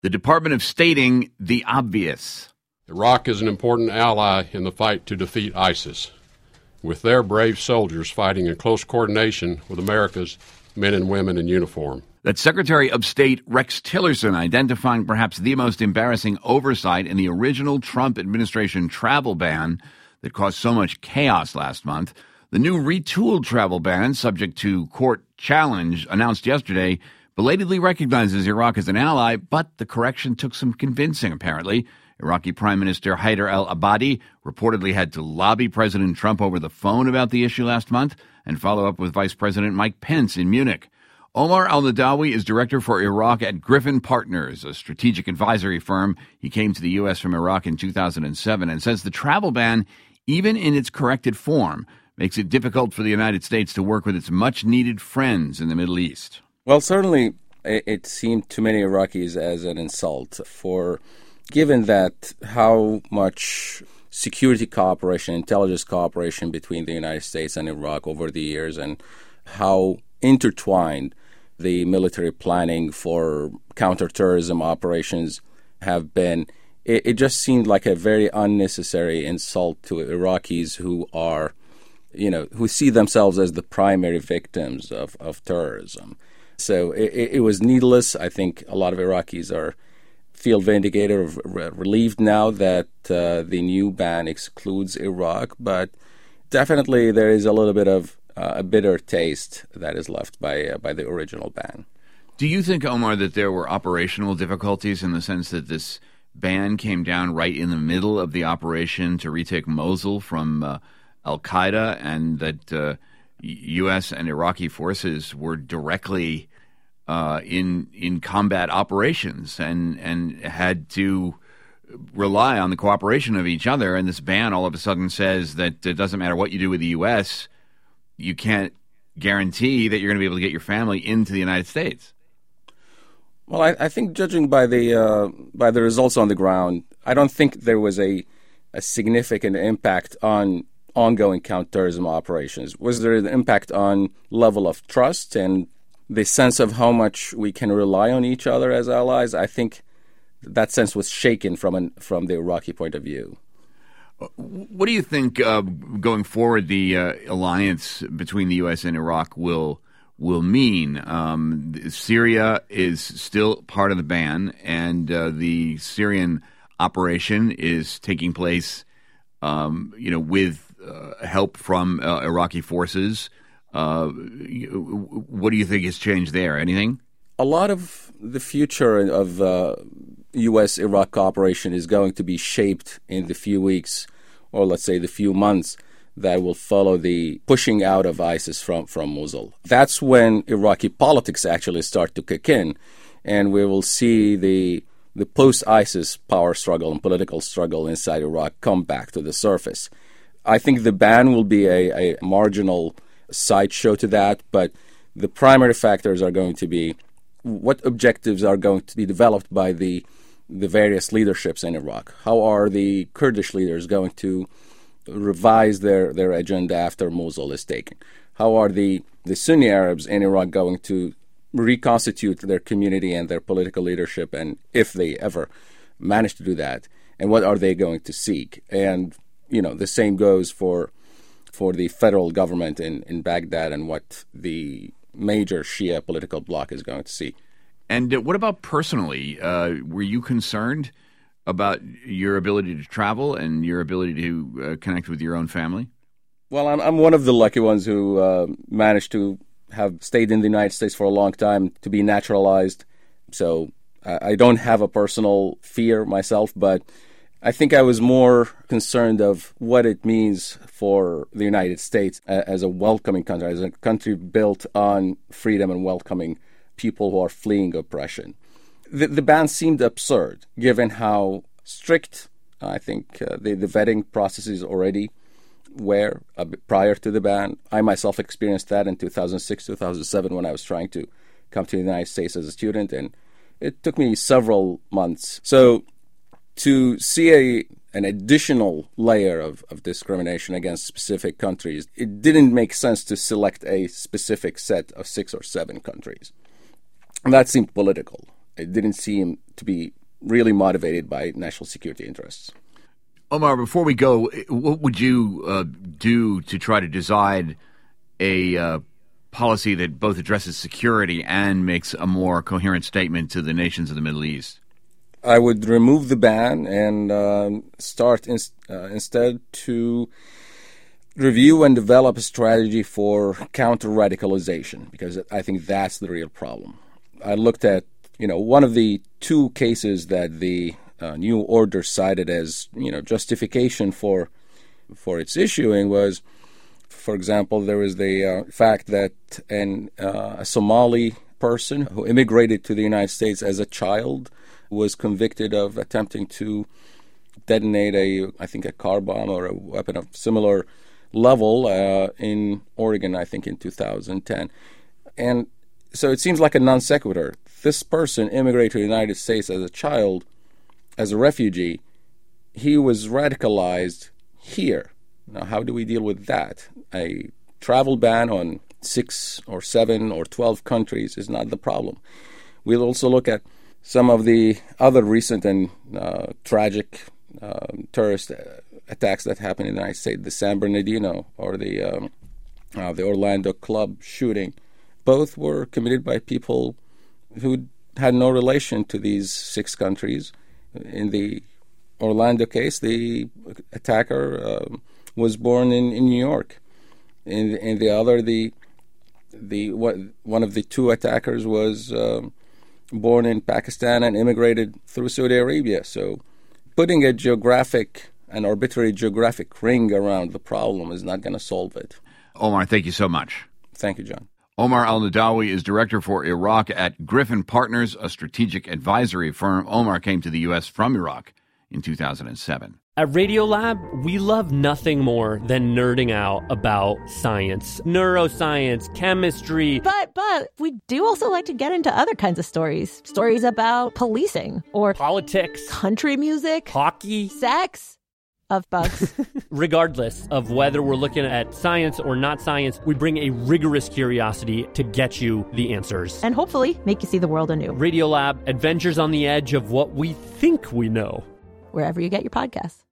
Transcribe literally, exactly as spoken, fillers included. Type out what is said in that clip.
The Department of stating the obvious. Iraq is an important ally in the fight to defeat ISIS, with their brave soldiers fighting in close coordination with America's men and women in uniform. That's Secretary of State Rex Tillerson identifying perhaps the most embarrassing oversight in the original Trump administration travel ban that caused so much chaos last month. The new retooled travel ban, subject to court challenge, announced yesterday, belatedly recognizes Iraq as an ally, but the correction took some convincing, apparently. Iraqi Prime Minister Haider al-Abadi reportedly had to lobby President Trump over the phone about the issue last month and follow up with Vice President Mike Pence in Munich. Omar al-Nadawi is director for Iraq at Griffin Partners, a strategic advisory firm. He came to the U S from Iraq in two thousand seven and says the travel ban, even in its corrected form, makes it difficult for the United States to work with its much-needed friends in the Middle East. Well, certainly it seemed to many Iraqis as an insult for... Given that how much security cooperation, intelligence cooperation between the United States and Iraq over the years and how intertwined the military planning for counterterrorism operations have been, it, it just seemed like a very unnecessary insult to Iraqis who are, you know, who see themselves as the primary victims of, of terrorism. So it, it was needless. I think a lot of Iraqis are feel vindicated or relieved now that uh, the new ban excludes Iraq, but definitely there is a little bit of uh, a bitter taste that is left by uh, by the original ban. Do you think, Omar, that there were operational difficulties in the sense that this ban came down right in the middle of the operation to retake Mosul from uh, al-Qaeda, and that uh, U S and Iraqi forces were directly Uh, in in combat operations and and had to rely on the cooperation of each other, and this ban all of a sudden says that it doesn't matter what you do with the U S, you can't guarantee that you're going to be able to get your family into the United States? Well, I, I think judging by the uh, by the results on the ground, I don't think there was a a significant impact on ongoing counterterrorism operations. Was there an impact on level of trust and the sense of how much we can rely on each other as allies? I think that sense was shaken from an, from the Iraqi point of view. What do you think uh, going forward the uh, alliance between the U S and Iraq will will mean? Um, Syria is still part of the ban, and uh, the Syrian operation is taking place, um, you know, with uh, help from uh, Iraqi forces. Uh, what do you think has changed there? Anything? A lot of the future of uh, U S-Iraq cooperation is going to be shaped in the few weeks, or let's say the few months, that will follow the pushing out of ISIS from, from Mosul. That's when Iraqi politics actually start to kick in, and we will see the the post-ISIS power struggle and political struggle inside Iraq come back to the surface. I think the ban will be a, a marginal sideshow to that, but the primary factors are going to be what objectives are going to be developed by the the various leaderships in Iraq. How are the Kurdish leaders going to revise their, their agenda after Mosul is taken? How are the, the Sunni Arabs in Iraq going to reconstitute their community and their political leadership, and if they ever manage to do that, and what are they going to seek? And, you know, the same goes for for the federal government in, in Baghdad and what the major Shia political bloc is going to see. And uh, what about personally? Uh, were you concerned about your ability to travel and your ability to uh, connect with your own family? Well, I'm, I'm one of the lucky ones who uh, managed to have stayed in the United States for a long time, to be naturalized. So I, I don't have a personal fear myself, but I think I was more concerned of what it means for the United States as a welcoming country, as a country built on freedom and welcoming people who are fleeing oppression. The, the ban seemed absurd, given how strict, I think, uh, the, the vetting processes already were uh, prior to the ban. I myself experienced that in two thousand six, two thousand seven when I was trying to come to the United States as a student, and it took me several months. So to see a an additional layer of, of discrimination against specific countries, it didn't make sense to select a specific set of six or seven countries. And that seemed political. it didn't seem to be really motivated by national security interests. Omar, before we go, what would you uh, do to try to decide a uh, policy that both addresses security and makes a more coherent statement to the nations of the Middle East? I would remove the ban and um, start in, uh, instead to review and develop a strategy for counter-radicalization, because I think that's the real problem. I looked at, you know, one of the two cases that the uh, New Order cited as, you know, justification for for its issuing was, for example, there was the uh, fact that an, uh, a Somali person who immigrated to the United States as a child was convicted of attempting to detonate a, I think, a car bomb or a weapon of similar level uh, in Oregon, I think, in two thousand ten. And so it seems like a non sequitur. This person immigrated to the United States as a child, as a refugee. He was radicalized here. Now, how do we deal with that? A travel ban on six or seven or twelve countries is not the problem. We'll also look at some of the other recent and uh, tragic uh, terrorist attacks that happened in the United States, the San Bernardino or the um, uh, the Orlando club shooting. Both were committed by people who had no relation to these six countries. In the Orlando case, the attacker uh, was born in, in New York. In, in the other, the the what, one of the two attackers was um, born in Pakistan and immigrated through Saudi Arabia. So putting a geographic, an arbitrary geographic ring around the problem is not going to solve it. Omar, thank you so much. Thank you, John. Omar Al-Nadawi is director for Iraq at Griffin Partners, a strategic advisory firm. Omar came to the U S from Iraq in two thousand seven. At Radiolab, we love nothing more than nerding out about science, neuroscience, chemistry. But, but, we do also like to get into other kinds of stories. Stories about policing or politics, country music, hockey, sex, of bugs. Regardless of whether we're looking at science or not science, we bring a rigorous curiosity to get you the answers. And hopefully make you see the world anew. Radiolab, adventures on the edge of what we think we know. Wherever you get your podcasts.